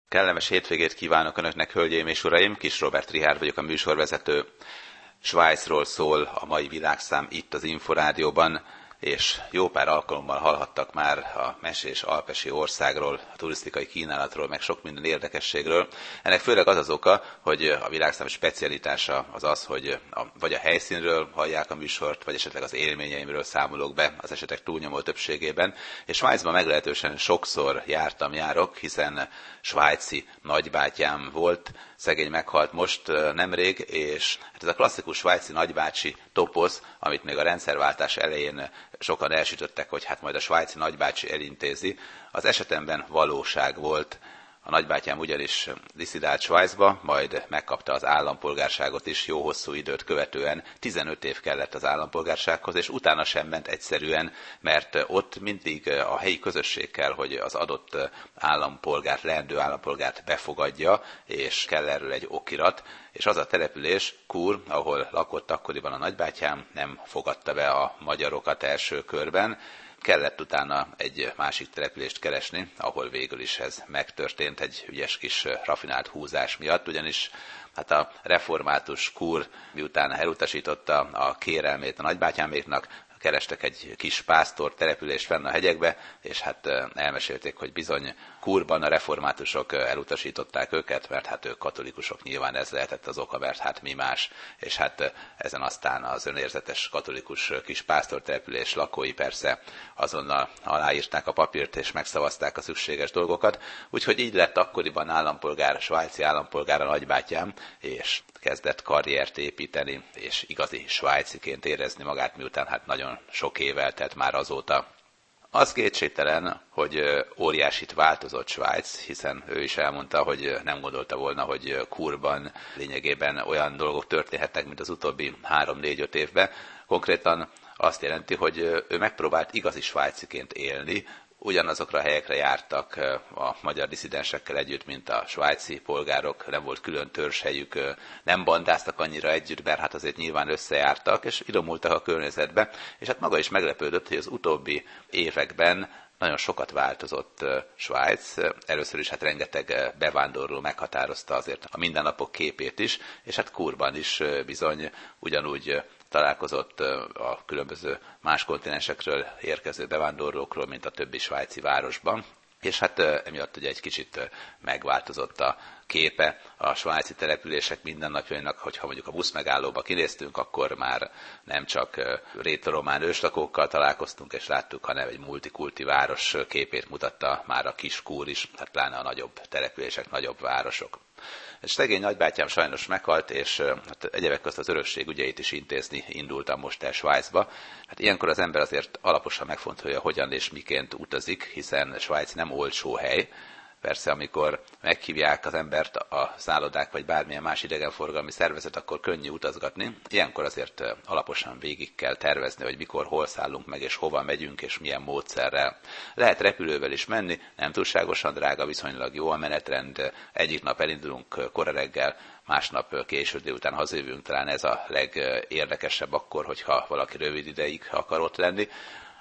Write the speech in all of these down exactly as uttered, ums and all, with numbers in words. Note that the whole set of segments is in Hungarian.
Kellemes hétvégét kívánok Önöknek, hölgyeim és uraim! Kis Robert Richárd vagyok, a műsorvezető. Svájcról szól a mai világszám itt az Inforádióban, és jó pár alkalommal hallhattak már a mesés alpesi országról, a turisztikai kínálatról, meg sok minden érdekességről. Ennek főleg az az oka, hogy a világszám specialitása az az, hogy a, vagy a helyszínről hallják a műsort, vagy esetleg az élményeimről számolok be az esetek túlnyomó többségében. És Svájcban meglehetősen sokszor jártam, járok, hiszen svájci nagybátyám volt, szegény meghalt most nemrég, és hát ez a klasszikus svájci nagybácsi toposz, amit még a rendszerváltás elején sokan elsütöttek, hogy hát majd a svájci nagybácsi elintézi, az esetemben valóság volt. A nagybátyám ugyanis disszidált Svájcba, majd megkapta az állampolgárságot is jó hosszú időt követően. tizenöt év kellett az állampolgársághoz, és utána sem ment egyszerűen, mert ott mindig a helyi közösség kell, hogy az adott állampolgárt, leendő állampolgárt befogadja, és kell erről egy okirat. És az a település, Kur, ahol lakott akkoriban a nagybátyám, nem fogadta be a magyarokat első körben. Kellett utána egy másik települést keresni, ahol végül is ez megtörtént egy ügyes kis rafinált húzás miatt, ugyanis hát a református Kur miután elutasította a kérelmét a nagybátyáméknak, kerestek egy kis pásztor települést fenn a hegyekbe, és hát elmesélték, hogy bizony Kurban a reformátusok elutasították őket, mert hát ők katolikusok, nyilván ez lehetett az oka, mert hát mi más. És hát ezen aztán az önérzetes katolikus kis pásztor település lakói persze azonnal aláírták a papírt, és megszavazták a szükséges dolgokat. Úgyhogy így lett akkoriban állampolgár, svájci állampolgár a nagybátyám, és kezdett karriert építeni, és igazi svájciként érezni magát, miután hát nagyon sok év eltelt már azóta. Az kétségtelen, hogy óriásit változott Svájc, hiszen ő is elmondta, hogy nem gondolta volna, hogy Kurban lényegében olyan dolgok történhetnek, mint az utóbbi három-négy-öt évben. Konkrétan azt jelenti, hogy ő megpróbált igazi svájciként élni, ugyanazokra a helyekre jártak a magyar disszidensekkel együtt, mint a svájci polgárok, nem volt külön törzshelyük, nem bandáztak annyira együtt, mert hát azért nyilván összejártak, és idomultak a környezetbe, és hát maga is meglepődött, hogy az utóbbi években nagyon sokat változott Svájc. Először is hát rengeteg bevándorló meghatározta azért a mindennapok képét is, és hát Kurban is bizony ugyanúgy találkozott a különböző más kontinensekről érkező bevándorlókról, mint a többi svájci városban. És hát emiatt ugye egy kicsit megváltozott a képe a svájci települések mindennapjainak, hogyha mondjuk a buszmegállóba kinéztünk, akkor már nem csak rétoromán őslakókkal találkoztunk és láttuk, hanem egy multikulti város képét mutatta már a kis Kur is, tehát pláne a nagyobb települések, nagyobb városok. És szegény nagybátyám sajnos meghalt, és hát egyebek közt az örökség ügyeit is intézni indultam most el Svájcba. Hát ilyenkor az ember azért alaposan megfontolja, hogyan és miként utazik, hiszen Svájc nem olcsó hely. Persze, amikor meghívják az embert a szállodák, vagy bármilyen más idegenforgalmi szervezet, akkor könnyű utazgatni. Ilyenkor azért alaposan végig kell tervezni, hogy mikor, hol szállunk meg, és hova megyünk, és milyen módszerrel. Lehet repülővel is menni, nem túlságosan drága, viszonylag jó a menetrend. Egyik nap elindulunk kora reggel, másnap késő délután hazajövünk, talán ez a legérdekesebb akkor, hogyha valaki rövid ideig akar ott lenni.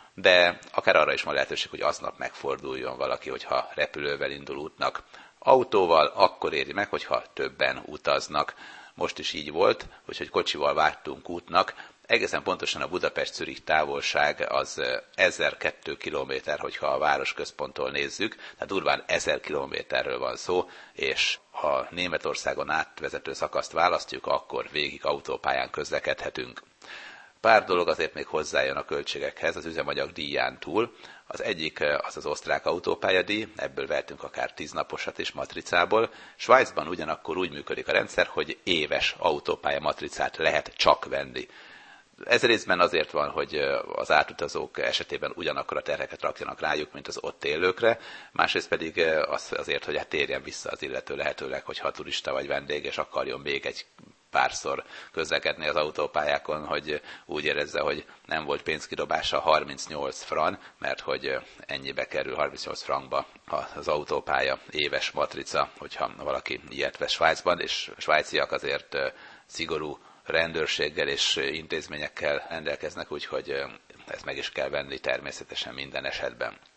De akár arra is van lehetőség, hogy aznap megforduljon valaki, hogyha repülővel indul útnak. Autóval akkor éri meg, hogyha többen utaznak. Most is így volt, úgyhogy kocsival vágtunk útnak. Egészen pontosan a Budapest-Zürich távolság az ezerkettő kilométer, hogyha a városközponttól nézzük, tehát durván ezer kilométerről van szó, és ha Németországon átvezető szakaszt választjuk, akkor végig autópályán közlekedhetünk. Pár dolog azért még hozzájön a költségekhez az üzemanyag díján túl. Az egyik az az osztrák autópályadíj, ebből vehetünk akár tíznaposat is matricából. Svájcban ugyanakkor úgy működik a rendszer, hogy éves autópálya matricát lehet csak venni. Ez részben azért van, hogy az átutazók esetében ugyanakkor a terheket rakjanak rájuk, mint az ott élőkre, másrészt pedig az azért, hogy hát térjen vissza az illető lehetőleg, hogyha turista vagy vendég, és akarjon még egy párszor közlekedni az autópályákon, hogy úgy érezze, hogy nem volt pénzkidobása harmincnyolc frank, mert hogy ennyibe kerül harmincnyolc frankba az autópálya éves matrica, hogyha valaki ilyet vesz Svájcban, és a svájciak azért szigorú rendőrséggel és intézményekkel rendelkeznek, úgyhogy ezt meg is kell venni természetesen minden esetben.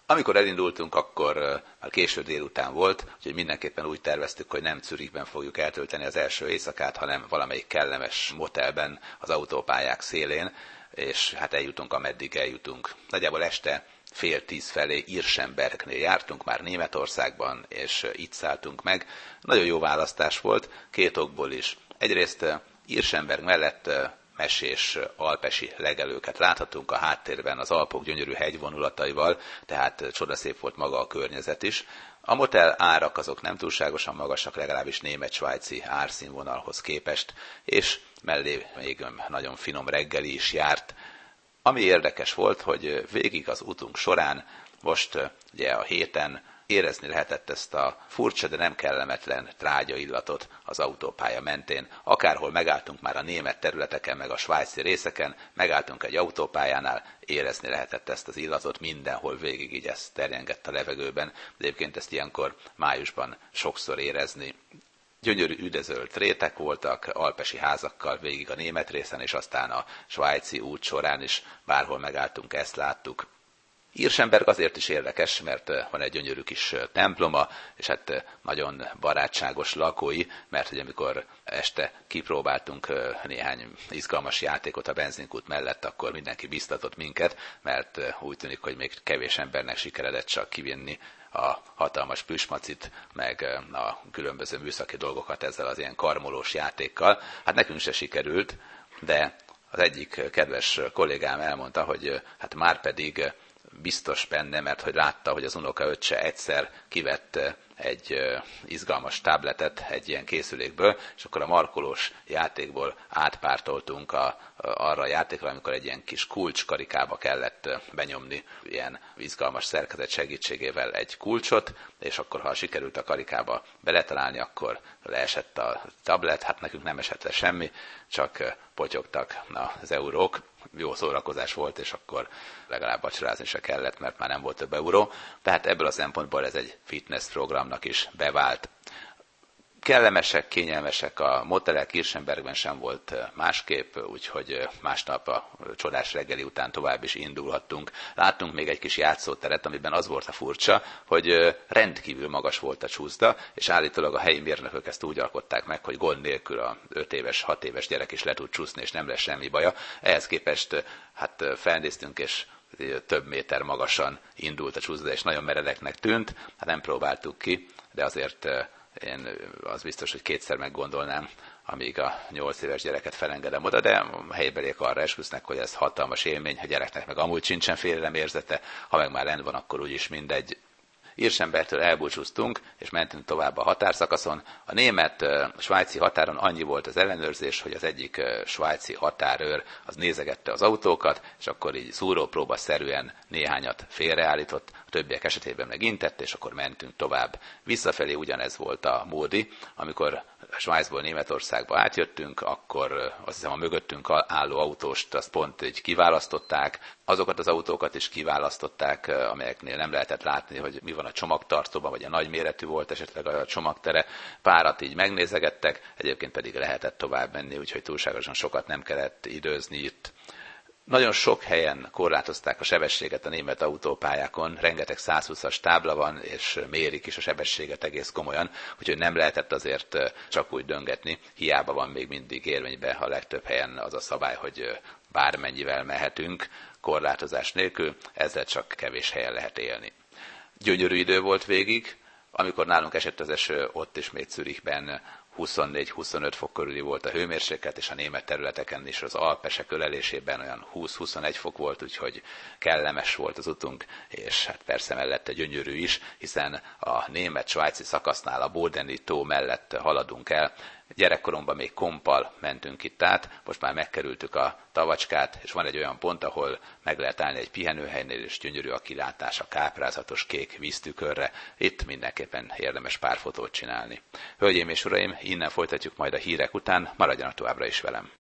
Amikor elindultunk, akkor már késő délután volt, úgyhogy mindenképpen úgy terveztük, hogy nem Zürichben fogjuk eltölteni az első éjszakát, hanem valamelyik kellemes motelben az autópályák szélén, és hát eljutunk, ameddig eljutunk. Nagyjából este fél tíz felé Irschenbergnél jártunk, már Németországban, és itt szálltunk meg. Nagyon jó választás volt, két okból is. Egyrészt Irschenberg mellett mesés alpesi legelőket láthatunk a háttérben az Alpok gyönyörű hegyvonulataival, tehát csodaszép volt maga a környezet is. A motel árak azok nem túlságosan magasak, legalábbis német-svájci árszínvonalhoz képest, és mellé még nagyon finom reggeli is járt. Ami érdekes volt, hogy végig az utunk során, most ugye a héten érezni lehetett ezt a furcsa, de nem kellemetlen trágya'illatot az autópálya mentén. Akárhol megálltunk már a német területeken, meg a svájci részeken, megálltunk egy autópályánál, érezni lehetett ezt az illatot mindenhol végig, így ez terjengett a levegőben. De egyébként ezt ilyenkor májusban sokszor érezni. Gyönyörű üdezölt rétek voltak, alpesi házakkal végig a német részen, és aztán a svájci út során is bárhol megálltunk, ezt láttuk. Irschenberg azért is érdekes, mert van egy gyönyörű kis temploma, és hát nagyon barátságos lakói, mert hogy amikor este kipróbáltunk néhány izgalmas játékot a benzinkút mellett, akkor mindenki biztatott minket, mert úgy tűnik, hogy még kevés embernek sikeredett csak kivinni a hatalmas püsmacit, meg a különböző műszaki dolgokat ezzel az ilyen karmolós játékkal. Hát nekünk se sikerült, de az egyik kedves kollégám elmondta, hogy hát már pedig biztos benne, mert hogy látta, hogy az unokaöccse egyszer kivett egy izgalmas tabletet egy ilyen készülékből, és akkor a markolós játékból átpártoltunk a, arra a játékra, amikor egy ilyen kis kulcskarikába kellett benyomni ilyen izgalmas szerkezet segítségével egy kulcsot, és akkor ha sikerült a karikába beletalálni, akkor leesett a tablet, hát nekünk nem esett le semmi, csak potyogtak az eurók. Jó szórakozás volt, és akkor legalább vacsorázni se kellett, mert már nem volt több euró. Tehát ebből a szempontból ez egy fitness programnak is bevált. Kellemesek, kényelmesek a motelek, Irschenbergben sem volt másképp, úgyhogy másnap a csodás reggeli után tovább is indulhattunk. Láttunk még egy kis játszóteret, amiben az volt a furcsa, hogy rendkívül magas volt a csúszda, és állítólag a helyi mérnökök ezt úgy alkották meg, hogy gond nélkül a öt éves, hat éves gyerek is le tud csúszni, és nem lesz semmi baja. Ehhez képest hát felnéztünk, és több méter magasan indult a csúszda, és nagyon meredeknek tűnt. Hát nem próbáltuk ki, de azért én az biztos, hogy kétszer meggondolnám, amíg a nyolc éves gyereket felengedem oda, de a helybeliek arra esküsznek, hogy ez hatalmas élmény, a gyereknek meg amúgy sincsen félelem érzete, ha meg már rend van, akkor úgyis mindegy. Irschenbergtől elbúcsúztunk, és mentünk tovább a határszakaszon. A német-svájci határon annyi volt az ellenőrzés, hogy az egyik svájci határőr az nézegette az autókat, és akkor így szúrópróba-szerűen néhányat félreállított, a többiek esetében meg intett, és akkor mentünk tovább. Visszafelé ugyanez volt a módi, amikor Svájcból Németországba átjöttünk, akkor azt hiszem a mögöttünk álló autóst azt pont így kiválasztották, azokat az autókat is kiválasztották, amelyeknél nem lehetett látni, hogy mi van a csomagtartóban, vagy a nagy méretű volt esetleg a csomagtere. Párat így megnézegettek, egyébként pedig lehetett tovább menni, úgyhogy túlságosan sokat nem kellett időzni itt. Nagyon sok helyen korlátozták a sebességet a német autópályákon, rengeteg százhúszas tábla van, és mérik is a sebességet egész komolyan, úgyhogy nem lehetett azért csak úgy döngetni, hiába van még mindig érvényben a legtöbb helyen az a szabály, hogy bármennyivel mehetünk korlátozás nélkül, ezzel csak kevés helyen lehet élni. Gyönyörű idő volt végig, amikor nálunk esett az eső, ott is még Zürichben huszonnégy-huszonöt fok körüli volt a hőmérséklet, és a német területeken is az alpesek ölelésében olyan húsz-huszonegy fok volt, úgyhogy kellemes volt az utunk, és hát persze mellette gyönyörű is, hiszen a német-svájci szakasznál a Bodeni tó mellett haladunk el. Gyerekkoromban még kompal mentünk itt át, most már megkerültük a Tavacskát, és van egy olyan pont, ahol meg lehet állni egy pihenőhelynél, és gyönyörű a kilátás a káprázatos kék víztükörre. Itt mindenképpen érdemes pár fotót csinálni. Hölgyeim és uraim, innen folytatjuk majd a hírek után, maradjanak továbbra is velem.